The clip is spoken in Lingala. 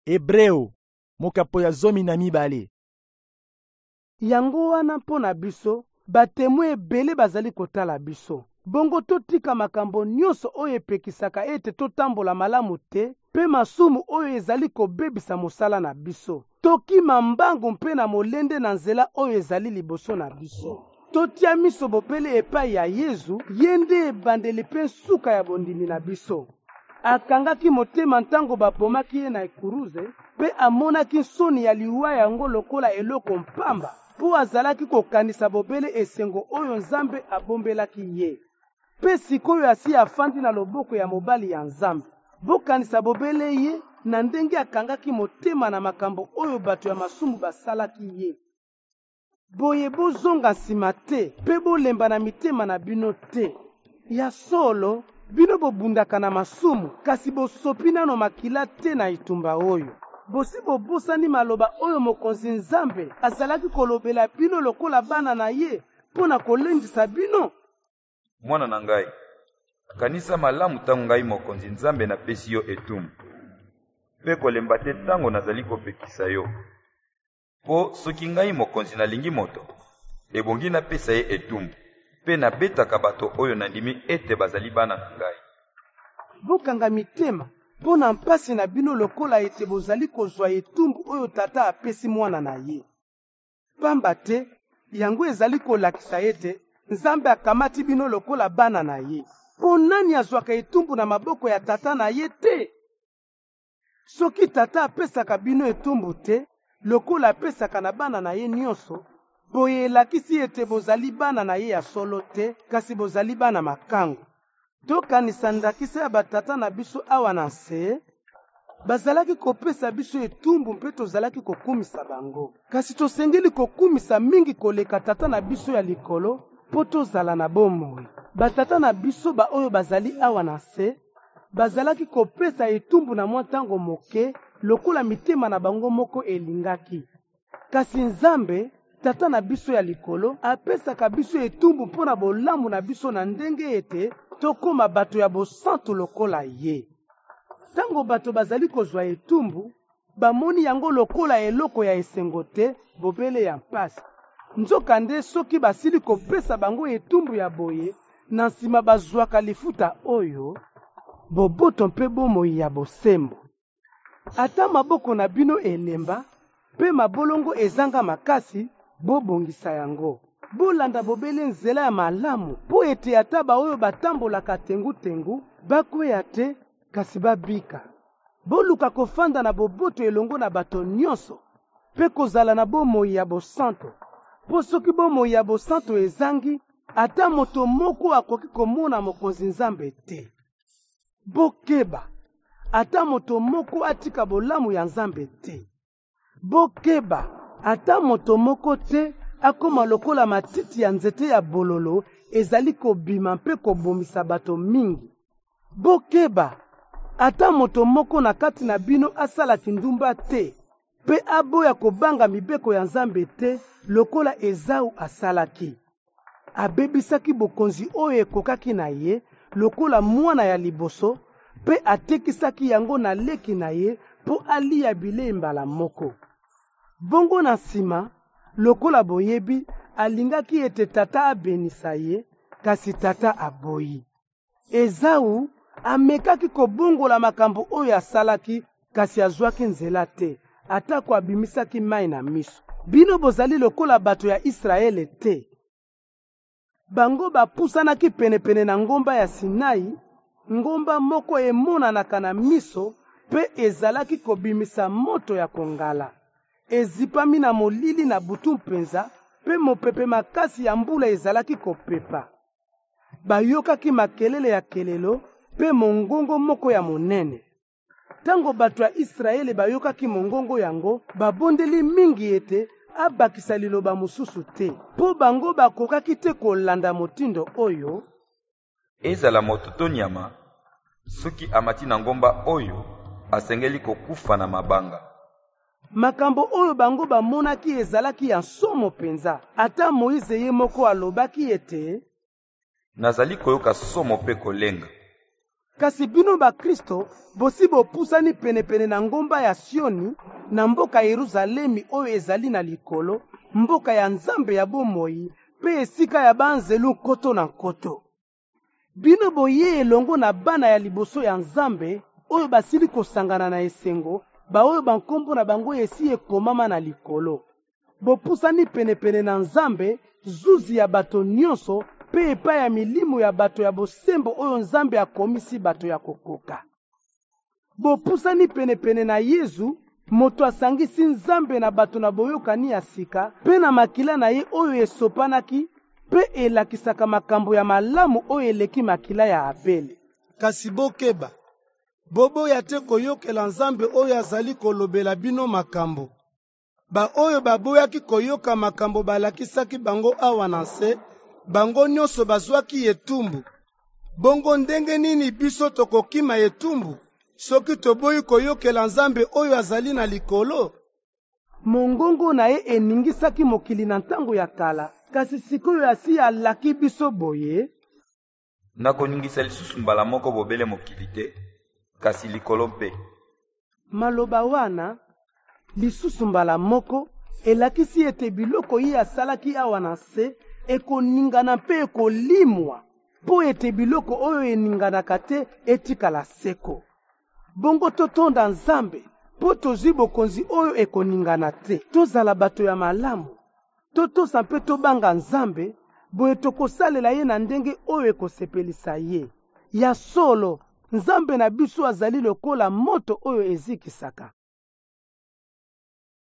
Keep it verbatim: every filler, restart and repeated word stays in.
Hebreu, mokapo ya zomi na mibale. Yango wana mpo na biso, batemwe ebele bazali kotala biso. Bongo totika makambo nyonso oyo epekisaka ete totambola malamu te, pe masumu oyo ezali kobebisa mosala na biso. Tokima mbangu mpe na molende na nzela oyo ezali liboso na biso. Totia miso bopele epai ya Yesu, ye nde ebandeli mpe suka ya bondimi na biso. Akangaki motema ntango bapomaki ye na ekuruze, pe amonaki soni ya liwa yango lokola eloko mpamba, po azalaki kokanisa bobele esengo oyo Nzambe abombelaki ye. Pe sikoyo asi afandi na loboko ya mobali ya Nzambe, bokanisa bobele ye na ndenge akangaki motema na makambo oyo bato ya masumu basalaki ye. Boye bozonga nsima te, pe bolemba na mitema na bino te. Ya solo, bino bobundaka na masumu, kasi bosopi nano makila te na itumba oyo. Bosi bobosani maloba oyo mokonzi Nzambe azalaki kolobela bino lokola bana na ye, mpo na kolendisa bino. Mwana na ngai, kanisa malamu tango ngai mokonzi Nzambe napesi yo etumbu, pe kolemba te tango nazali kopekisa yo. Po soki ngai mokonzi nalingi moto, ebongi napesa ye etumbu, pe nabetaka bato oyo nandimi ete bazali bana na ngai. Bokanga mitema, mpo na mpasi na bino lokola ete bozali kozwa etumbu oyo tata apesi mwana na ye. Pamba te, yango ezali kolakisa ete Nzambe akamati bino lokola bana na ye. Po nani azwaka etumbu na maboko ya tata na ye te? Soki tata apesaka bino etumbu te, lokola apesaka na bana na ye nyonso, boye elakisi ete bozali bana na ye ya solo te, kasi bozali bana makangu. Tokanisa ndakisa ya batata na biso awa na nse, bazalaki kopesa biso etumbu mpe tozalaki kokumisa bango. Kasi tosengeli kokumisa mingi koleka tata na biso ya likolo, po tozala na bomoi. Batata na biso ba oyo bazali awa na nse, bazalaki kopesa etumbu na mwa ntango moke, lokola mitema na bango moko elingaki. Kasi Nzambe, tata na biso ya likolo, apesaka biso etumbu mpo na bolamu na biso na ndenge ete tokoma bato ya bosantu lokola ye. Tango bato bazali kozwa etumbu, bamoni yango lokola eloko ya esengo te, bobele ya mpasi. Nzoka nde soki basili kopesa bango etumbu ya boye, na nsima bazwaka lifuta oyo, boboto mpe bomoi ya bosembo. Ata maboko na bino elemba, pe mabolongo ezanga makasi, bobongisa yango. Bolanda bobele nzela ya malamu, po ete ata ba oyo batambolaka tengu-tengu, bakweya te, kasi babika. Boluka kofanda na boboto elongo na bato nyonso, pe kozala na bomoi ya bosanto. Po soki bomoi ya bosanto ezangi, ata moto moko akoki komona mokonzi Nzambe te. Bokeba, ata moto moko atika bolamu ya Nzambe te. Bokeba, ata moto moko te akoma lokola matiti ya nzete ya bololo ezali kobima mpe kobomisa bato mingi. Bokeba, ata moto moko na kati na bino asalaki ndumba te, pe aboya kobanga mibeko ya Nzambe te lokola Ezau asalaki. Abebisaki bokonzi oyo ekokaki na ye lokola mwana ya liboso, pe atekisaki yango na leki na ye po alia bilei mbala moko. Bongo na nsima, lokola boyebi, alingaki ete tata abenisa ye, kasi tata aboyi. Ezau amekaki kobongola makambo oyo asalaki, kasi azwaki nzela te, atako abimisaki mai na miso. Bino bozali lokola bato ya Israele te. Bango bapusanaki penepene na ngomba ya Sinai, ngomba moko emonanaka na miso, pe ezalaki kobimisa moto ya kongala. Ezipami na molili na butu mpenza, pe mopepe makasi ya mbula ezalaki kopepa. Bayokaki makelele ya kelelo, pe mongongo moko ya monene. Tango bato ya Israele bayokaki mongongo yango, babondeli mingi ete abakisa liloba mosusu te. Po bango bakokaki te kolanda motindo oyo, ezala moto to nyama, soki amati na ngomba oyo, asengeli kokufa na mabanga. Makambo oyo bango bamonaki ezalaki ya somo penza. Ata Moïse ye moko alobaki ete, nazali koyoka somo pe kolenga. Kasi bino ba Kristo bosi bopusani penepene na ngomba ya Sioni na mboka Yerusalemi oyo ezali na likolo, mboka ya Nzambe ya bomoi pe esika ya banzelu nkoto na nkoto. Bino boye elongo na bana ya liboso ya Nzambe oyo basili kosangana na esengo, ba oyo bankombo na bango esi ekomama na likolo. Bopusani penepene na Nzambe, zuzi ya bato nyonso pe epai ya milimu ya bato ya bosembo oyo Nzambe akomisi bato ya kokoka. Bopusani penepene na Yesu, moto asangisi Nzambe na bato na boyokani ya sika, pe na makila na ye oyo esopanaki, pe elakisaka makambo ya malamu oyo eleki makila ya Abele. Kasi bokeba, boboya te koyokela Nzambe oyo azali kolobela bino makambo. Ba oyo baboyaki koyoka makambo balakisaki bango awa na se, bango nyonso bazwaki etumbu. Bongo ndenge nini biso tokokima etumbu, soki toboyi koyokela Nzambe oyo azali na likolo? Mongongo na ye eningisaki mokili na ntango ya kala, kasi sikoyo asi alaki biso boye. Nakoningisa lisusu mbala moko bobele mokili te, kasi likolo mpe. Maloba wana, lisusu mbala moko, elakisi ete biloko ye asalaki awa na se, ekoningana mpe ekolimwa, po ete biloko oyo eninganaka te etikala seko. Bongo totonda Nzambe, po tozwi bokonzi oyo ekoningana te. Tozala bato ya malamu, totosa mpe tobanga Nzambe, boye tokosalela ye na ndenge oyo ekosepelisa ye. Ya solo, Nzambe na biso azali lokola moto oyo ezikisaka.